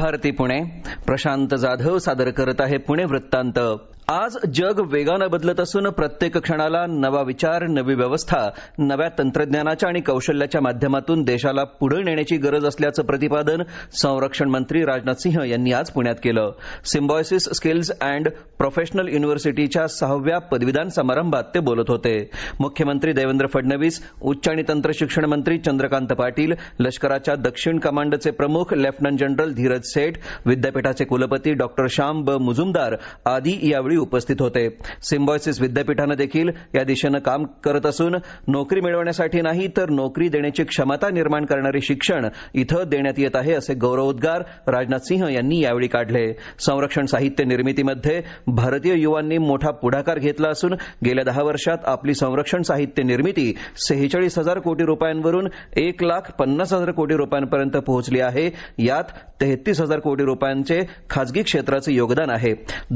भारती पुणे. प्रशांत जाधव सादर करत आहे पुणे वृत्तांत. आज जग वेगानं बदलत असून प्रत्येक क्षणाला नवा विचार, नवी व्यवस्था, नव्या तंत्रज्ञानाच्या आणि कौशल्याच्या माध्यमातून देशाला पुढे नेण्याची गरज असल्याचं प्रतिपादन संरक्षण मंत्री राजनाथ सिंह यांनी आज पुण्यात केलं. सिम्बायोसिस स्किल्स अँड प्रोफेशनल युनिव्हर्सिटीच्या 6व्या पदवीदान समारंभात ते बोलत होते. मुख्यमंत्री देवेंद्र फडणवीस, उच्च आणि तंत्र शिक्षण मंत्री चंद्रकांत पाटील, लष्कराच्या दक्षिण कमांडचे प्रमुख लेफ्टनंट जनरल धीरज सेठ, विद्यापीठाचे कुलपती डॉक्टर श्याम ब मुजुमदार आदी यावेळी उपस्थित होते. सिम्बायोसिस विद्यापीठानं देखील या दिशेनं काम करत असून नोकरी मिळवण्यासाठी नाही तर नोकरी देण्याची क्षमता निर्माण करणारे शिक्षण इथं देण्यात येत आहे असे गौरवोद्गार राजनाथ सिंह यांनी यावेळी काढले. संरक्षण साहित्य निर्मितीमध्ये भारतीय युवांनी मोठा पुढाकार घेतला असून गेल्या 10 वर्षात आपली संरक्षण साहित्य निर्मिती 46,000 कोटी रुपयांवरून 1,50,000 कोटी रुपयांपर्यंत पोहोचली आहे. यात 33,000 कोटी रुपयांचे खासगी क्षेत्राचे योगदान आहे.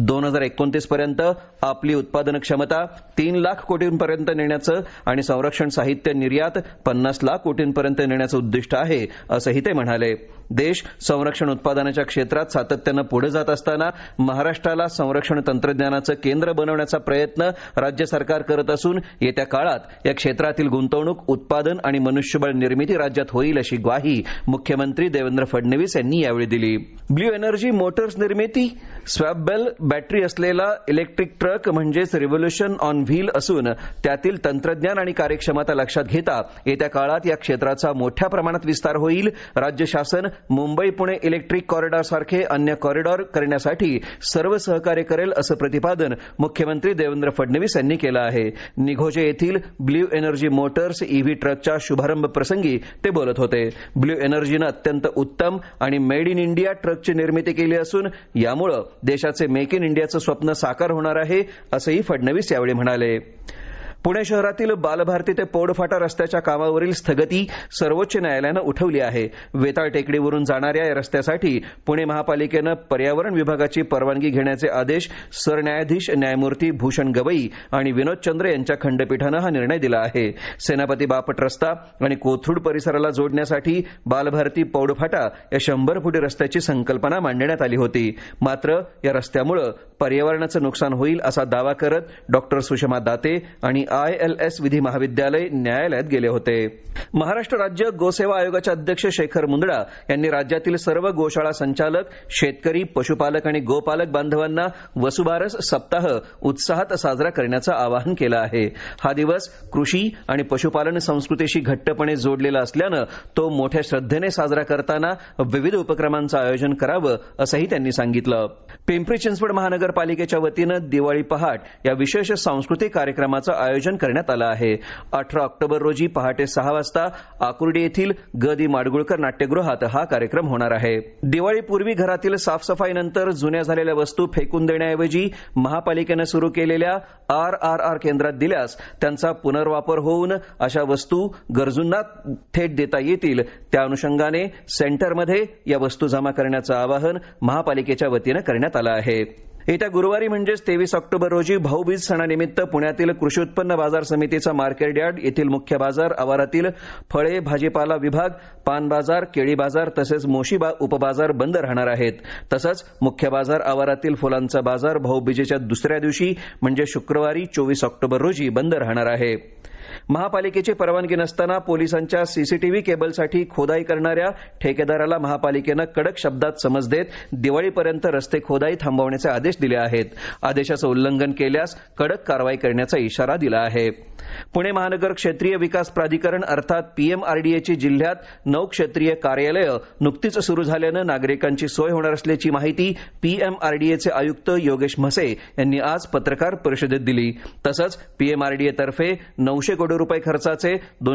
2029 पर्यंत आपली उत्पादन क्षमता 3 लाख कोटींपर्यंत नेण्याचं आणि संरक्षण साहित्य निर्यात 50 लाख कोटींपर्यंत नेण्याचं उद्दिष्ट आहे असंही ते म्हणाले. देश संरक्षण उत्पादनाच्या क्षेत्रात सातत्यानं पुढे जात असताना महाराष्ट्राला संरक्षण तंत्रज्ञानाचं केंद्र बनवण्याचा प्रयत्न राज्य सरकार करत असून येत्या काळात या क्षेत्रातील गुंतवणूक, उत्पादन आणि मनुष्यबळ निर्मिती राज्यात होईल अशी ग्वाही मुख्यमंत्री देवेंद्र फडणवीस यांनी यावेळी दिली. ब्ल्यू एनर्जी मोटर्स निर्मिती स्वॅबबेल बॅटरी असलेला इलेक्ट्रिक ट्रक म्हणजेच रिव्होल्यूशन ऑन व्हील असून त्यातील तंत्रज्ञान आणि कार्यक्षमता लक्षात घेता येत्या काळात या क्षेत्राचा मोठ्या प्रमाणात विस्तार होईल. राज्य शासन मुंबई पुणे इलेक्ट्रिक कॉरिडॉर सारखे अन्य कॉरिडॉर करण्यासाठी सर्व सहकार्य करेल असं प्रतिपादन मुख्यमंत्री देवेंद्र फडणवीस यांनी केलं आहे. निघोजे येथील ब्ल्यू एनर्जी मोटर्स ईव्ही ट्रकच्या शुभारंभ प्रसंगी ते बोलत होते. ब्ल्यू एनर्जीनं अत्यंत उत्तम आणि मेड इन इंडिया ट्रकची निर्मिती केली असून यामुळे देशाचे मेक इन इंडियाचं स्वप्न साकार होणार आहे असंही फडणवीस यावेळी म्हणाले. पुणे शहरातील बालभारती ते पौडफाटा रस्त्याच्या कामावरील स्थगिती सर्वोच्च न्यायालयानं उठवली आहे. वेताळ टेकडीवरून जाणाऱ्या या रस्त्यासाठी पुणे महापालिकेनं पर्यावरण विभागाची परवानगी घेण्याचे आदेश सरन्यायाधीश न्यायमूर्ती भूषण गवई आणि विनोद चंद्र यांच्या खंडपीठानं हा निर्णय दिला आहे. सेनापती बापट रस्ता आणि कोथरूड परिसराला जोडण्यासाठी बालभारती पौडफाटा या 100 फुटी रस्त्याची संकल्पना मांडण्यात आली होती. मात्र या रस्त्यामुळे पर्यावरणाचं नुकसान होईल असा दावा करत डॉक्टर सुषमा दाते आणि ILS विधी महाविद्यालय न्यायालयात गेले होते. महाराष्ट्र राज्य गोसेवा आयोगाचे अध्यक्ष शेखर मुंदडा यांनी राज्यातील सर्व गोशाळा संचालक, शेतकरी, पशुपालक आणि गोपालक बांधवांना वसुबारस सप्ताह उत्साहात साजरा करण्याचं आवाहन केलं आहे. हा दिवस कृषी आणि पशुपालन संस्कृतीशी घट्टपणे जोडलेला असल्यानं तो मोठ्या श्रद्धेने साजरा करताना विविध उपक्रमांचं आयोजन करावं असंही त्यांनी सांगितलं. पिंपरी चिंचवड महानगरपालिकेच्या वतीनं दिवाळी पहाट या विशेष सांस्कृतिक कार्यक्रमाचं आयोजन करण्यात आलं आहे. 18 ऑक्टोबर रोजी पहाटे 6 वाजता आकुर्डी येथील ग दि माडगुळकर नाट्यगृहात हा कार्यक्रम होणार आहे. दिवाळीपूर्वी घरातील साफसफाईनंतर जुन्या झालेल्या वस्तू फेकून देण्याऐवजी महापालिकेनं सुरू केलेल्या RRR केंद्रात दिल्यास त्यांचा पुनर्वापर होऊन अशा वस्तू गरजूंना थेट देता येतील. त्या अनुषंगाने सेंटरमध्ये या वस्तू जमा करण्याचं आवाहन महापालिकेच्या वतीनं करण्यात आलं आहे. येत्या गुरुवारी म्हणजेच 23 ऑक्टोबर रोजी भाऊबीज सणानिमित्त पुण्यातील कृषी उत्पन्न बाजार समितीचा मार्केट यार्ड येथील मुख्य बाजार आवारातील फळे, भाजीपाला विभाग, पान बाजार, केळी बाजार तसेच मोशी उपबाजार बंद राहणार आहेत. तसंच मुख्य बाजार आवारातील फुलांचा बाजार भाऊबीजेच्या दुसऱ्या दिवशी म्हणजे शुक्रवारी 24 ऑक्टोबर रोजी बंद राहणार आहे. महापालिकेची परवानगी नसताना पोलिसांच्या सीसीटीव्ही केबलसाठी खोदाई करणाऱ्या ठेकेदाराला महापालिकेनं कडक शब्दात समज देत दिवाळीपर्यंत रस्ते खोदाई थांबवण्याचे आदेश दिले आहेत. आदेशाचं उल्लंघन केल्यास कडक कारवाई करण्याचा इशारा दिला आहे. पुणे महानगर क्षेत्रीय विकास प्राधिकरण अर्थात PMRDAची जिल्ह्यात 9 क्षेत्रीय कार्यालयं नुकतीच सुरू झाल्यानं नागरिकांची सोय होणार असल्याची माहिती PMRDAचे आयुक्त योगेश म्हसे यांनी आज पत्रकार परिषदेत दिली. तसंच PMRDAतर्फे 900 कोटी रुपये खर्चाचे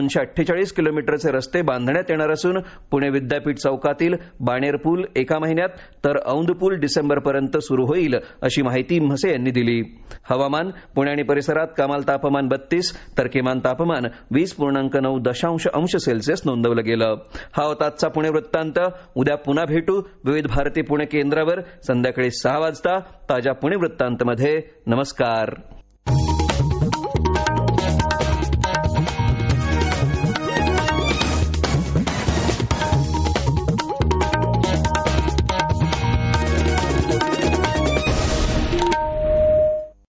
248 किलोमीटरचे रस्ते बांधण्यात येणार असून पुणे विद्यापीठ चौकातील बाणेर पूल एका महिन्यात तर औंध पूल डिसेंबरपर्यंत सुरू होईल अशी माहिती म्हसे यांनी दिली. हवामान पुणे आणि परिसरात कमाल तापमान 32 तर किमान तापमान 20.9 अंश सेल्सिअस नोंदवलं गेलं. हा होता आजचा पुणे वृत्तांत. उद्या पुन्हा भेटू विविध भारती पुणे केंद्रावर संध्याकाळी 6 वाजता ताज्या पुणे वृत्तांतमध्ये. नमस्कार.